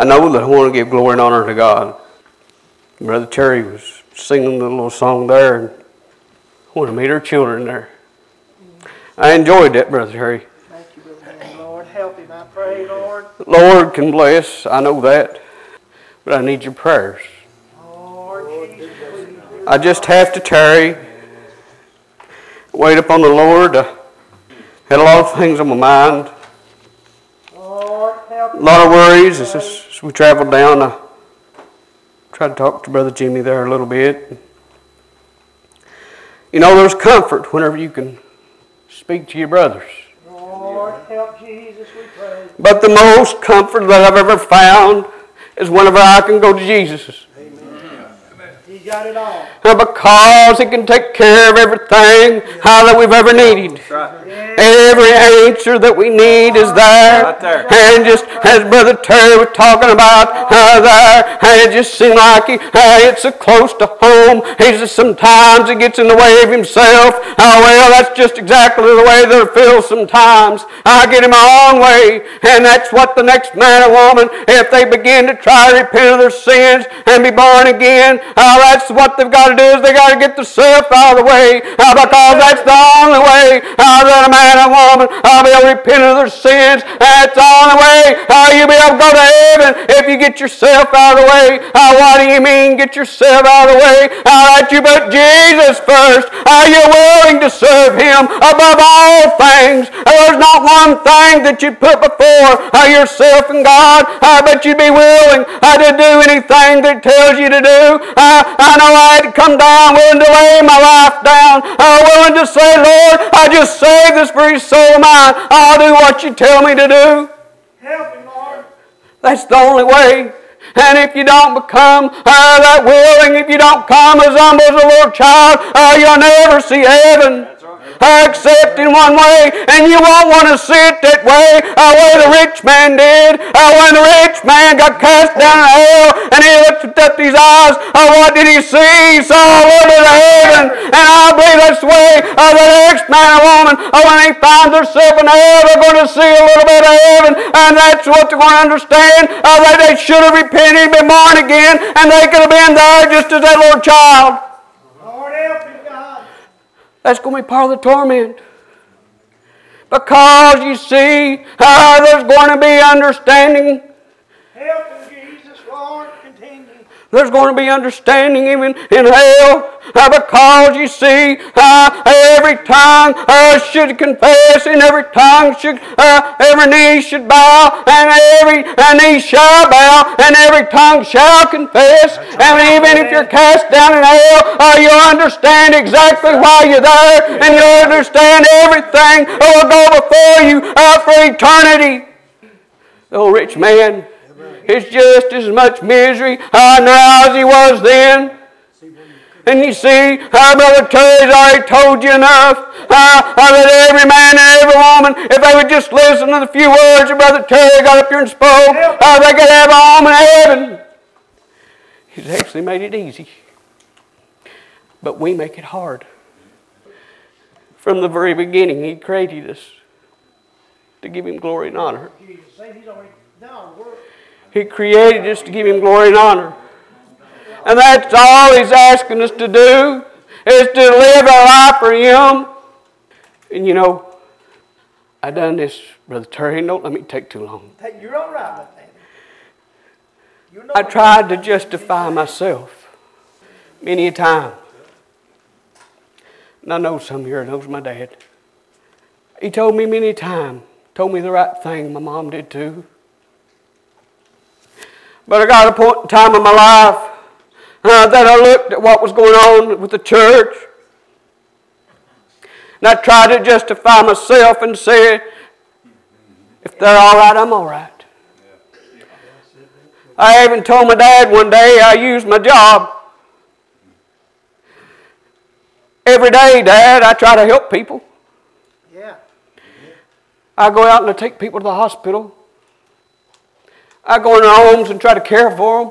I know that I want to give glory and honor to God. Brother Terry was singing the little song there, and I want to meet her children there. I enjoyed that, Brother Terry. Thank you, Brother. Lord, help him, I pray, Lord. The Lord can bless, I know that, but I need your prayers. Lord Jesus, I just have to tarry, wait upon the Lord. I had a lot of things on my mind, Lord, help a lot of worries as we traveled down. I tried to talk to Brother Jimmy there a little bit. You know, there's comfort whenever you can speak to your brothers. Lord, help Jesus, we pray. But the most comfort that I've ever found is whenever I can go to Jesus. He got it all. Because He can take care of everything that we've ever needed. Every answer that we need is there. And just as Brother Terry was talking about there, and it just seemed like it's so close to home. Sometimes he gets in the way of himself. Well, that's just exactly the way that it feels sometimes. I get in my own way, and that's what the next man or woman, if they begin to try to repent of their sins and be born again, that's what they've got to do, is they got to get themselves out of the way, because that's the only way that a man or woman will be able to repent of their sins. That's the only way you'll be able to go to heaven, if you get yourself out of the way. What do you mean, get yourself out of the way? That you put Jesus first. You're willing to serve Him above all things. There's not one thing that you put before yourself and God, but you'd be willing to do anything that He tells you to do. I know I had to come down, willing to lay my life down, willing to say, Lord, I just save this very soul of mine. I'll do what you tell me to do. Help him, Lord. That's the only way. And if you don't become that willing, if you don't come as humble as a little child, you'll never see heaven. Except in one way, and you won't want to see it that way, the rich man did. When the rich man got cast down in hell, and he looked up his eyes, what did he see? He saw a little bit of heaven. And I believe that's the way the next man or woman, when they find themselves in hell, they're going to see a little bit of heaven, and that's what they're going to understand, that they should have repented, been born again, and they could have been there just as that little child. Lord, help him, God. That's going to be part of the torment. Because you see, there's going to be understanding. Help him, Jesus, Lord, continue. There's going to be understanding even in hell. Because you see, every tongue should confess, and every tongue should, every knee should bow, and every knee shall bow, and every tongue shall confess. And even if you're cast down in hell, you'll understand exactly why you're there, and you'll understand everything will go before you for eternity. The old rich man is just as much misery now as he was then. And you see, Brother Terry's already told you enough that every man and every woman, if they would just listen to the few words that Brother Terry got up here and spoke, they could have a home in heaven. He's actually made it easy. But we make it hard. From the very beginning, He created us to give Him glory and honor. He created us to give Him glory and honor. And that's all He's asking us to do, is to live our life for Him. And you know, I done this, Brother Terry, don't let me take too long. You're all right with that. I tried to justify myself many a time. And I know some here knows my dad. He told me many a time, told me the right thing, my mom did too. But I got a point in time in my life that I looked at what was going on with the church. And I tried to justify myself and said, if they're all right, I'm all right. I even told my dad one day I used my job. Every day, Dad, I try to help people. Yeah. I go out and I take people to the hospital. I go in their homes and try to care for them.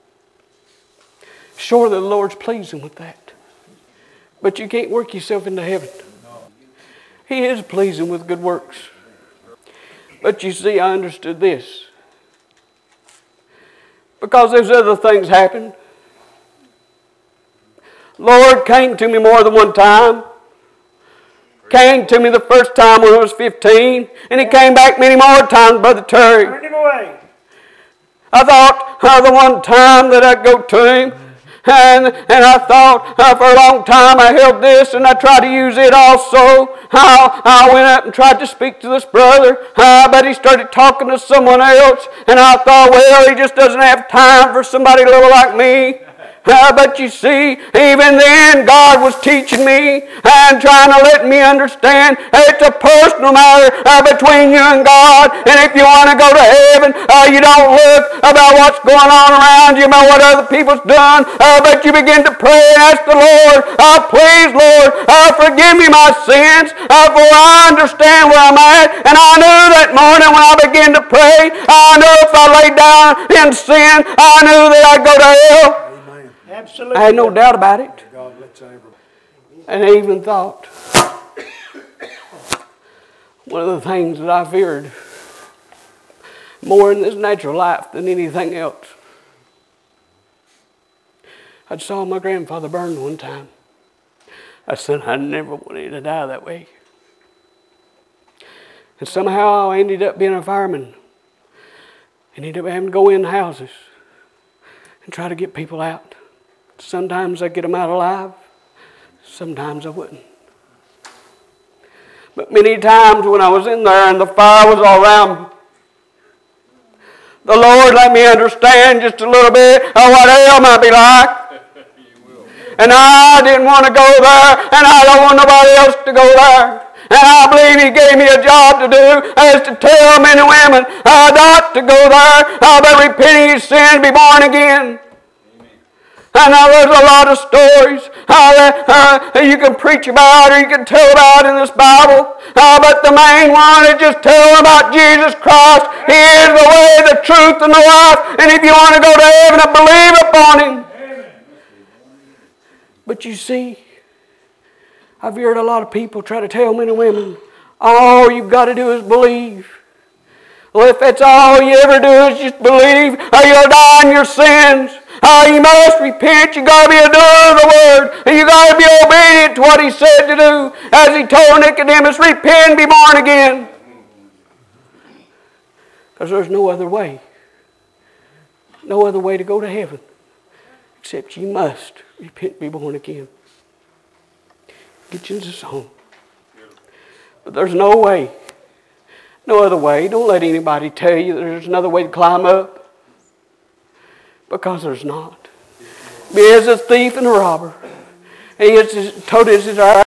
Surely the Lord's pleasing with that. But you can't work yourself into heaven. He is pleasing with good works. But you see, I understood this. Because there's other things happen. Lord came to me more than one time. Came to me the first time when I was 15. And He came back many more times, Brother Terry. Turn him away. I thought the one time that I'd go to Him. And I thought for a long time I held this and I tried to use it also. I went up and tried to speak to this brother, but he started talking to someone else. And I thought, well, he just doesn't have time for somebody little like me. But you see, even then God was teaching me and trying to let me understand it's a personal matter between you and God. And if you want to go to heaven, you don't look about what's going on around you, about what other people's done, but you begin to pray and ask the Lord, please Lord, forgive me my sins, for I understand where I'm at. And I knew that morning when I began to pray, I knew if I laid down in sin, I knew that I'd go to hell. Absolutely. I had no doubt about it. And I even thought, one of the things that I feared more in this natural life than anything else, I saw my grandfather burn one time. I said, I never wanted to die that way. And somehow I ended up being a fireman. Ended up having to go in houses and try to get people out. Sometimes I'd get them out alive. Sometimes I wouldn't. But many times when I was in there and the fire was all around me, the Lord let me understand just a little bit of what hell might be like. And I didn't want to go there, and I don't want nobody else to go there. And I believe He gave me a job to do, as to tell men and women not to go there, but repenting His sins, be born again. And now there's a lot of stories that you can preach about or you can tell about in this Bible. But the main one is just tell them about Jesus Christ. He is the way, the truth, and the life. And if you want to go to heaven, believe upon Him. But you see, I've heard a lot of people try to tell men and women, all you've got to do is believe. Well, if that's all you ever do is just believe, or you'll die in your sins. You must repent. You got to be a doer of the word. And you got to be obedient to what He said to do. As He told Nicodemus, repent and be born again. Because there's no other way. No other way to go to heaven. Except you must repent and be born again. Get you into song. But there's no way. No other way. Don't let anybody tell you there's another way to climb up. Because there's not. He is a thief and a robber. He is told his desire.